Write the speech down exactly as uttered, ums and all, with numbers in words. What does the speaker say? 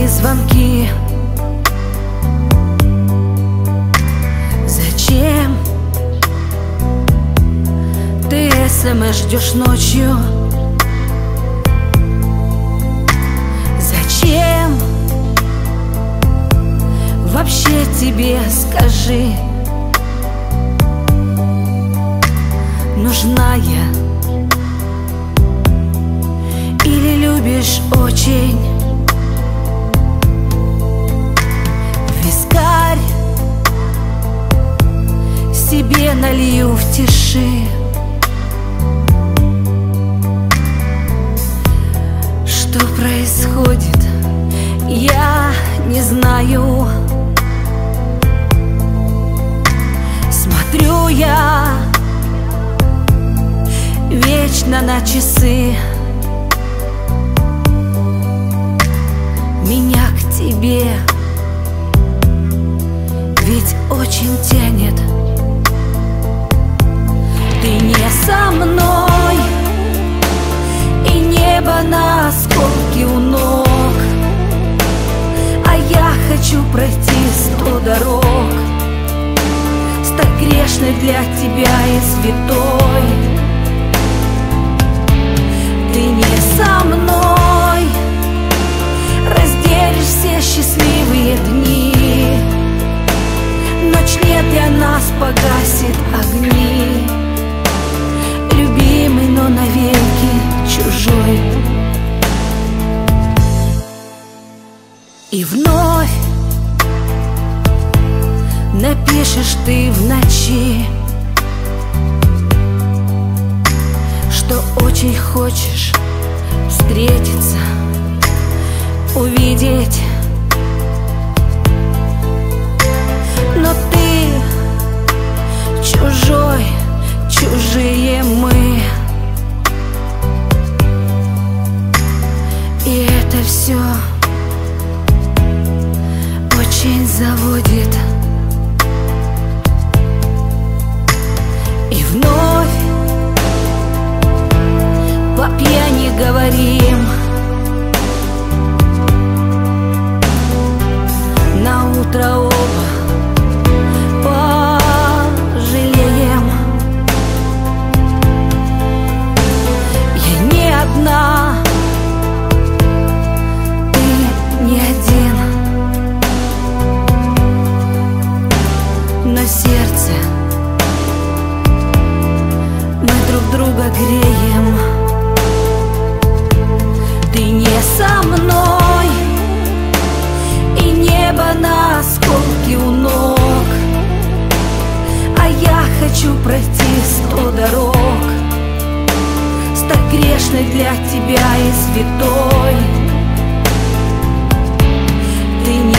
твои звонки? Зачем ты смс ждешь ночью? Зачем вообще тебе, скажи, нужна я или любишь очень? Вискарь себе налью в тиши. Что происходит, я не знаю. Смотрю я вечно на часы. Меня к тебе ведь очень тянет. Ты не со мной, и небо на осколки у ног, а я хочу пройти сто дорог, стать грешной для тебя и святой. Ты не со мной, разделишь все счастливые дни. Ночь нет, для нас погасит огни. Любимый, но навеки чужой. И вновь напишешь ты в ночи, что очень хочешь встретиться, увидеть. Но ты чужой, чужие мы, и это все очень заводит. И вновь по пьяни говорим, на утро оба пожалеем. Я не одна, ты не один, но сердце мы друг друга греем. Ты не со мной, и небо на осколки у ног, а я хочу пройти сто дорог, стать грешной для тебя и святой. Ты не